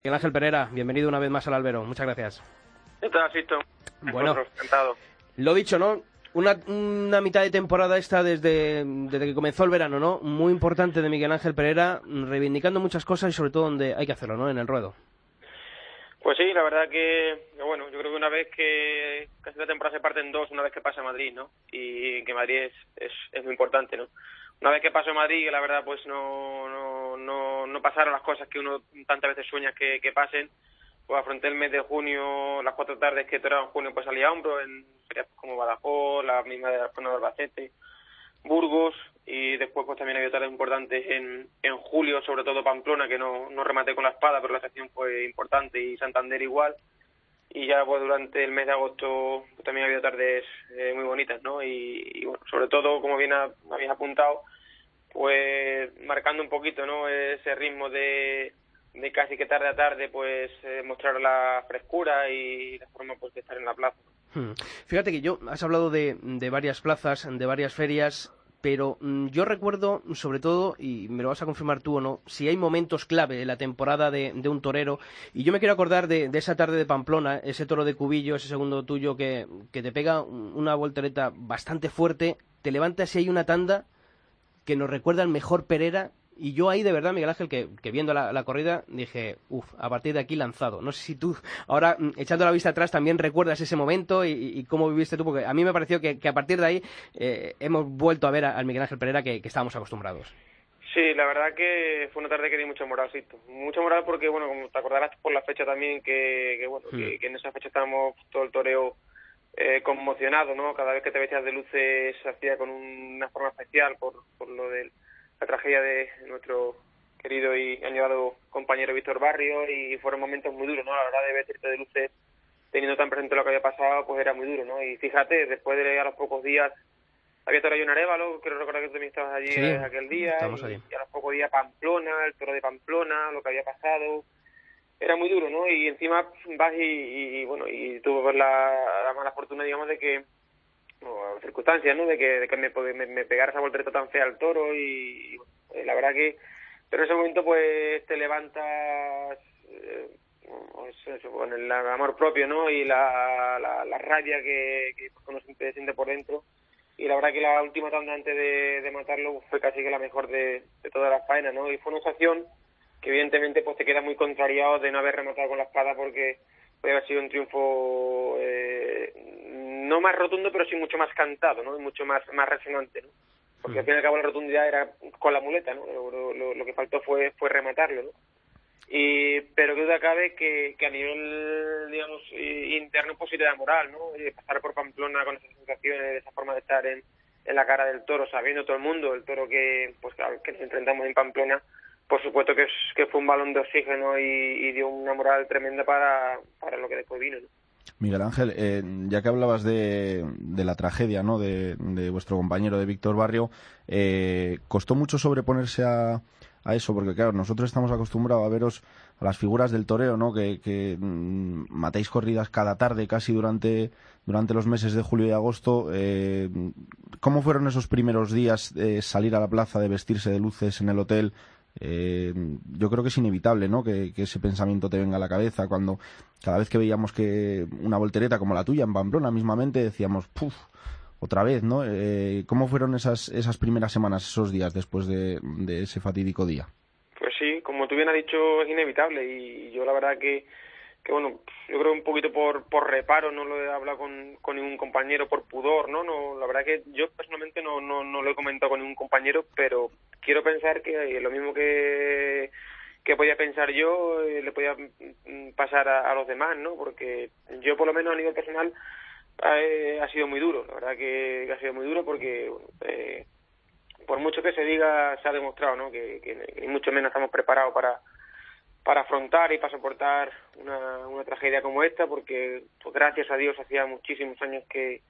Miguel Ángel Pereira, bienvenido una vez más al Albero. Muchas gracias. ¿Qué tal, Sisto? Bueno, encantado. Lo dicho, ¿no? Una mitad de temporada esta desde que comenzó el verano, ¿no? Muy importante de Miguel Ángel Pereira, reivindicando muchas cosas y sobre todo donde hay que hacerlo, ¿no? En el ruedo. Pues sí, la verdad que, bueno, yo creo que una vez que casi la temporada se parte en dos, una vez que pasa a Madrid, ¿no? Y que Madrid es muy importante, ¿no? Una vez que pasó a Madrid, que la verdad pues no pasaron las cosas que uno tantas veces sueña que pasen, pues afronté el mes de junio, las 4 tardes que toreaba en junio, pues salía a hombro en ferias como Badajoz, la misma de la zona de Albacete, Burgos, y después pues también había tardes importantes en julio, sobre todo Pamplona, que no rematé con la espada, pero la sección fue importante, y Santander igual, y ya pues durante el mes de agosto pues, también había tardes muy bonitas, ¿no? Y bueno, sobre todo, como bien habéis apuntado, pues marcando un poquito, ¿no? Ese ritmo de casi que tarde a tarde, pues mostrar la frescura y la forma pues de estar en la plaza. Fíjate que has hablado de varias plazas, de varias ferias, pero yo recuerdo, sobre todo, y me lo vas a confirmar tú o no, si hay momentos clave en la temporada de un torero, y yo me quiero acordar de esa tarde de Pamplona, ese toro de Cubillo, ese segundo tuyo que te pega una voltereta bastante fuerte, te levantas y hay una tanda que nos recuerda al mejor Pereira. Y yo ahí, de verdad, Miguel Ángel, que viendo la corrida, dije, a partir de aquí lanzado. No sé si tú, ahora, echando la vista atrás, también recuerdas ese momento y cómo viviste tú, porque a mí me pareció que a partir de ahí hemos vuelto a ver al Miguel Ángel Pereira que estábamos acostumbrados. Sí, la verdad que fue una tarde que di mucho moralcito. Mucho moral porque, bueno, como te acordarás por la fecha también, que en esa fecha estábamos todo el toreo conmocionado, ¿no? Cada vez que te vestías de luces se hacía con una forma especial por lo de la tragedia de nuestro querido y añorado compañero Víctor Barrio, y fueron momentos muy duros, ¿no? La verdad de vestirte de luces teniendo tan presente lo que había pasado, pues era muy duro, ¿no? Y fíjate, después de a los pocos días había toro en Arévalo, creo recordar que tú también estabas allí Sí, aquel día, estamos ahí. y a los pocos días Pamplona, el toro de Pamplona, lo que había pasado, era muy duro, ¿no? Y encima vas y bueno, y tuve pues la mala fortuna, digamos, de que, o circunstancias, ¿no? De que me pegara esa voltereta tan fea al toro, y bueno, la verdad que, pero en ese momento pues te levantas con el amor propio, ¿no? Y la rabia que uno siente por dentro. Y la verdad que la última tanda antes de matarlo fue casi que la mejor de toda la faena, ¿no? Y fue una situación que evidentemente pues te queda muy contrariado de no haber rematado con la espada, porque puede haber sido un triunfo no más rotundo, pero sí mucho más cantado, ¿no? Y mucho más resonante, ¿no? Porque al fin y al cabo la rotundidad era con la muleta, ¿no? Lo que faltó fue rematarlo, ¿no? Pero que duda cabe que a nivel, digamos, interno, pues sí te da moral, ¿no? Y pasar por Pamplona con esas sensaciones, esa forma de estar en la cara del toro, sabiendo todo el mundo, el toro que nos enfrentamos en Pamplona, por supuesto que fue un balón de oxígeno y dio una moral tremenda para lo que después vino, ¿no? Miguel Ángel, ya que hablabas de la tragedia, ¿no? de vuestro compañero, de Víctor Barrio, ¿costó mucho sobreponerse a eso? Porque claro, nosotros estamos acostumbrados a veros a las figuras del toreo, ¿no? Que matáis corridas cada tarde casi durante los meses de julio y agosto. ¿Cómo fueron esos primeros días de salir a la plaza, de vestirse de luces en el hotel? Yo creo que es inevitable, ¿no? Que ese pensamiento te venga a la cabeza cuando cada vez que veíamos que una voltereta como la tuya en Pamplona mismamente decíamos, ¡puf! Otra vez, ¿no? ¿Cómo fueron esas primeras semanas, esos días después de ese fatídico día? Pues sí, como tú bien has dicho, es inevitable, y yo la verdad que bueno, yo creo un poquito por reparo no lo he hablado con ningún compañero, por pudor, ¿no? La verdad que yo personalmente no lo he comentado con ningún compañero, pero quiero pensar que lo mismo que podía pensar yo, le podía pasar a los demás, ¿no? Porque yo, por lo menos a nivel personal, ha sido muy duro, la verdad que ha sido muy duro, porque bueno, por mucho que se diga, se ha demostrado, ¿no? Que ni mucho menos estamos preparados para afrontar y para soportar una tragedia como esta, porque pues gracias a Dios hacía muchísimos años que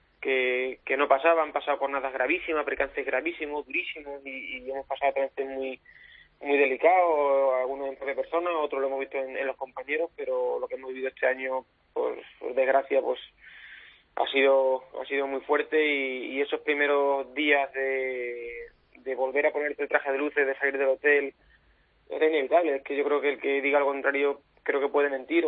no pasaban, han pasado jornadas gravísimas, percances gravísimos, durísimos, y hemos pasado trances muy muy delicados, algunos en propia persona, otros lo hemos visto en los compañeros, pero lo que hemos vivido este año, por desgracia, pues ha sido muy fuerte, y esos primeros días de volver a ponerte el traje de luces, de salir del hotel, era inevitable. Es que yo creo que el que diga lo contrario creo que puede mentir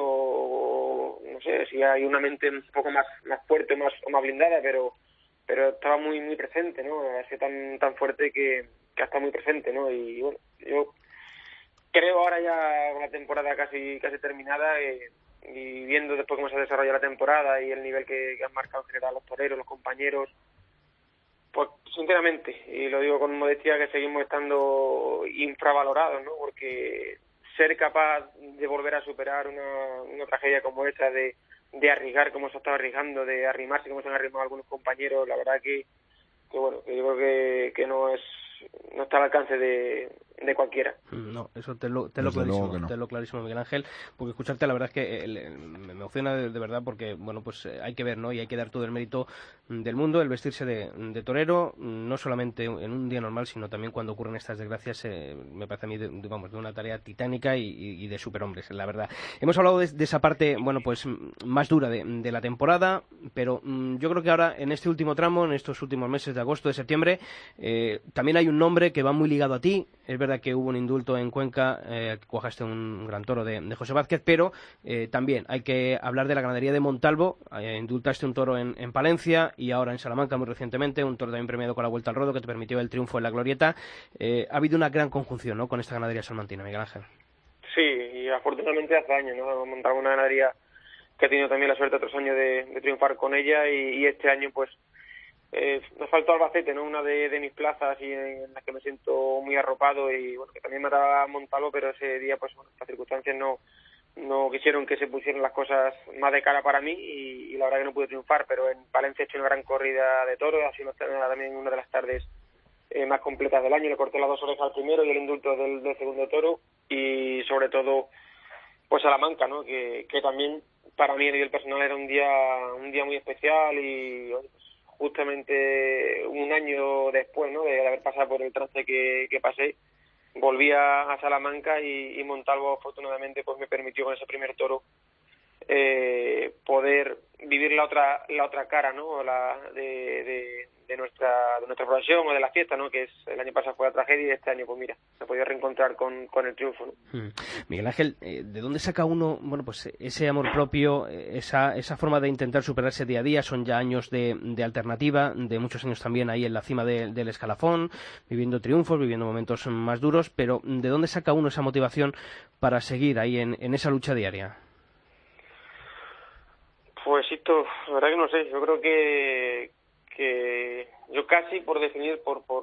o no sé, si hay una mente un poco más fuerte o más blindada, pero estaba muy muy presente, ¿no? Ha sido tan fuerte que ha estado muy presente, ¿no? Y bueno, yo creo ahora ya con la temporada casi terminada y viendo después cómo se desarrolla la temporada y el nivel que han marcado en general los toreros, los compañeros, pues sinceramente, y lo digo con modestia, que seguimos estando infravalorados, ¿no? Porque ser capaz de volver a superar una tragedia como esta, de arriesgar como se ha estado arriesgando, de arrimarse como se han arrimado algunos compañeros, la verdad que bueno, que yo creo que no está al alcance de cualquiera. No, eso te lo clarísimo, no. te lo clarísimo, Miguel Ángel, porque escucharte la verdad es que me emociona de verdad, porque bueno, pues hay que ver, ¿no? Y hay que dar todo el mérito del mundo, el vestirse de torero, no solamente en un día normal, sino también cuando ocurren estas desgracias, me parece a mí de una tarea titánica y de superhombres, la verdad. Hemos hablado de esa parte, bueno, pues más dura de la temporada, pero yo creo que ahora en este último tramo, en estos últimos meses de agosto, de septiembre, también hay un nombre que va muy ligado a ti. Es verdad que hubo un indulto en Cuenca, que cuajaste un gran toro de José Vázquez, pero también hay que hablar de la ganadería de Montalvo. Indultaste un toro en Palencia y ahora en Salamanca muy recientemente, un toro también premiado con la Vuelta al Ruedo que te permitió el triunfo en la Glorieta. Ha habido una gran conjunción, ¿no?, con esta ganadería salmantina, Miguel Ángel. Sí, y afortunadamente hace años, ¿no? Hemos montado una ganadería que ha tenido también la suerte otros años de triunfar con ella y este año pues nos faltó Albacete, ¿no? Una de mis plazas y en la que me siento muy arropado y bueno, que también me daba montarlo, pero ese día pues bueno, las circunstancias no quisieron que se pusieran las cosas más de cara para mí y la verdad que no pude triunfar, pero en Palencia he hecho una gran corrida de toros, ha sido también una de las tardes más completas del año. Le corté las 2 orejas al primero y el indulto del segundo toro y sobre todo pues Salamanca, ¿no? Que también para mí a nivel personal era un día muy especial y pues, justamente un año después, ¿no?, de haber pasado por el trance que pasé, volví a Salamanca y Montalvo afortunadamente pues me permitió con ese primer toro poder vivir la otra cara, ¿no?, de nuestra profesión o de la fiesta, ¿no?, que es el año pasado fue la tragedia y este año pues mira, se podía reencontrar con el triunfo, ¿no? Miguel Ángel, ¿de dónde saca uno, bueno, pues ese amor propio, esa forma de intentar superarse día a día? Son ya años de alternativa, de muchos años también ahí en la cima del escalafón, viviendo triunfos, viviendo momentos más duros, pero ¿de dónde saca uno esa motivación para seguir ahí en esa lucha diaria? Pues esto, la verdad que no sé, yo creo que yo casi por definir,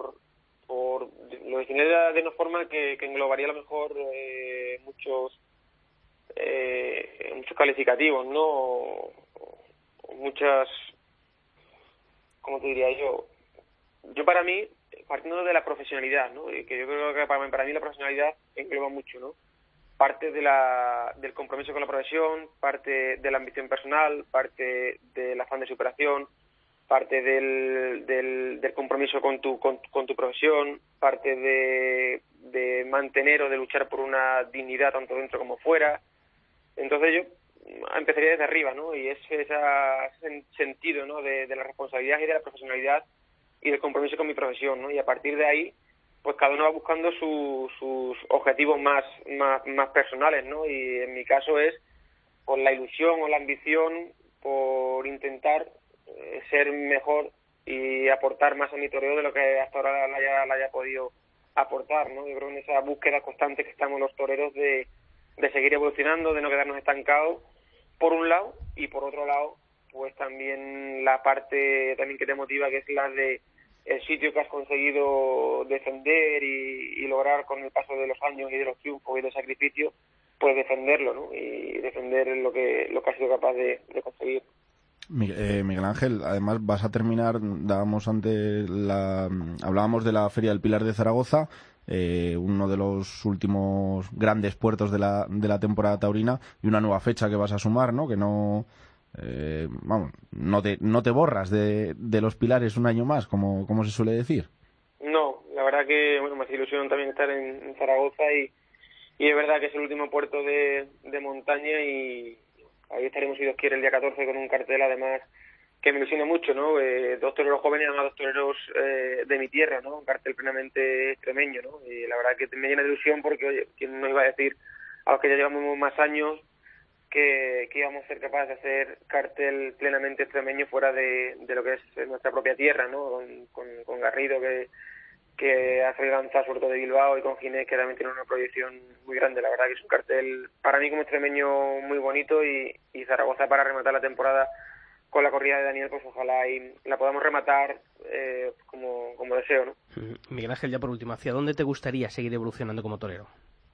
lo definiría de una forma que englobaría a lo mejor muchos calificativos, ¿no? O muchas, ¿cómo te diría yo? Yo para mí, partiendo de la profesionalidad, ¿no? Que yo creo que para mí la profesionalidad engloba mucho, ¿no? Parte del compromiso con la profesión, parte de la ambición personal, parte del afán de superación, parte del compromiso con tu profesión, parte de mantener o de luchar por una dignidad tanto dentro como fuera. Entonces yo empezaría desde arriba, ¿no? Y es ese sentido, ¿no?, de la responsabilidad y de la profesionalidad y del compromiso con mi profesión, ¿no? Y a partir de ahí pues cada uno va buscando sus objetivos más personales, ¿no? Y en mi caso es por la ilusión o la ambición por intentar ser mejor y aportar más a mi toreo de lo que hasta ahora la haya podido aportar, ¿no? Yo creo que en esa búsqueda constante que estamos los toreros de seguir evolucionando, de no quedarnos estancados, por un lado, y por otro lado, pues también la parte también que te motiva, que es la de el sitio que has conseguido defender y lograr con el paso de los años y de los triunfos y del sacrificio, pues defenderlo, ¿no? Y defender lo que has sido capaz de conseguir. Miguel Ángel, además vas a terminar, hablábamos de la Feria del Pilar de Zaragoza, uno de los últimos grandes puertos de la temporada taurina, y una nueva fecha que vas a sumar, ¿no? Que no te borras de los Pilares un año más, como se suele decir. No, la verdad que bueno, me hace ilusión también estar en Zaragoza y es verdad que es el último puerto de montaña y ahí estaremos, si Dios quiere, el día 14 con un cartel además me ilusiona mucho, ¿no? Dos toreros jóvenes, además dos toreros de mi tierra, ¿no? Un cartel plenamente extremeño, ¿no? Y la verdad que me llena de ilusión porque, oye, ¿quién nos iba a decir a los que ya llevamos más años que íbamos a ser capaces de hacer cartel plenamente extremeño fuera de lo que es nuestra propia tierra, ¿no? Con Garrido, que ha salido lanzado sobre todo de Bilbao, y con Ginés, que también tiene una proyección muy grande. La verdad que es un cartel para mí como extremeño muy bonito, y Zaragoza para rematar la temporada con la corrida de Daniel, pues ojalá y la podamos rematar como deseo, ¿no? Miguel Ángel, ya por último, ¿hacia dónde te gustaría seguir evolucionando como torero?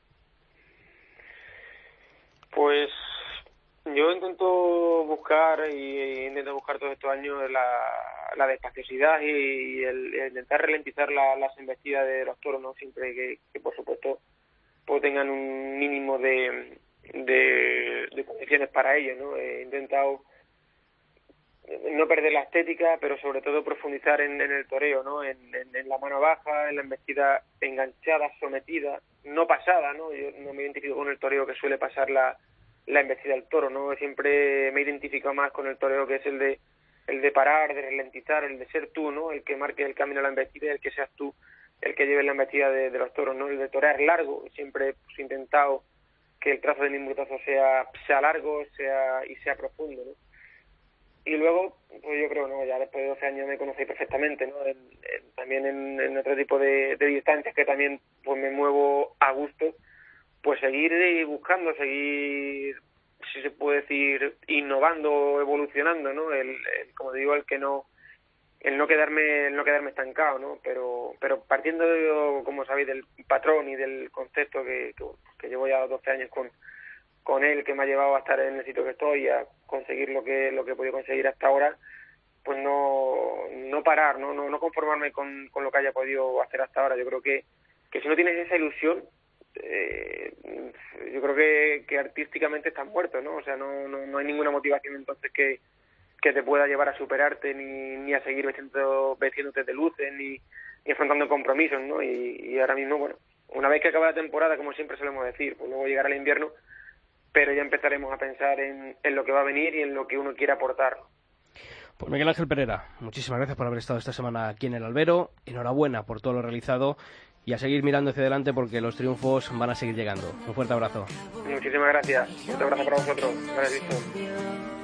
Pues yo intento buscar todos estos años la despaciosidad y el intentar ralentizar las embestidas de los toros, ¿no? Siempre que por supuesto pues tengan un mínimo de condiciones para ello, ¿no? He intentado no perder la estética, pero sobre todo profundizar en el toreo, ¿no? En la mano baja, en la embestida enganchada, sometida, no pasada, ¿no? Yo no me identifico con el toreo que suele pasar la embestida del toro, ¿no? Siempre me identifico más con el toreo que es el de parar, de ralentizar, el de ser tú, ¿no? El que marque el camino a la embestida, el que seas tú el que lleve la embestida de los toros, ¿no? El de torear largo. Siempre he intentado que el trazo de mi embutazo sea largo, sea profundo, ¿no? Y luego, pues yo creo, ¿no? Ya después de 12 años me conocéis perfectamente, ¿no? También en otro tipo de distancias que también pues me muevo a gusto, pues seguir buscando, seguir, si se puede decir, innovando, evolucionando, ¿no? Como digo, el no quedarme estancado, ¿no? Pero partiendo como sabéis, del patrón y del concepto que llevo ya 12 años con él, que me ha llevado a estar en el sitio que estoy y a conseguir lo que he podido conseguir hasta ahora, pues no parar, no conformarme con lo que haya podido hacer hasta ahora. Yo creo que si no tienes esa ilusión, yo creo que artísticamente estás muerto, ¿no? O sea, no hay ninguna motivación entonces que te pueda llevar a superarte, ni a seguir vestiéndote de luces, ni afrontando compromisos, ¿no? Y ahora mismo, bueno, una vez que acabe la temporada, como siempre solemos decir, pues luego llegará el invierno, pero ya empezaremos a pensar en lo que va a venir y en lo que uno quiere aportar. Pues Miguel Ángel Perera, muchísimas gracias por haber estado esta semana aquí en el Albero. Enhorabuena por todo lo realizado y a seguir mirando hacia adelante porque los triunfos van a seguir llegando. Un fuerte abrazo. Muchísimas gracias. Un abrazo para vosotros. Gracias, Víctor.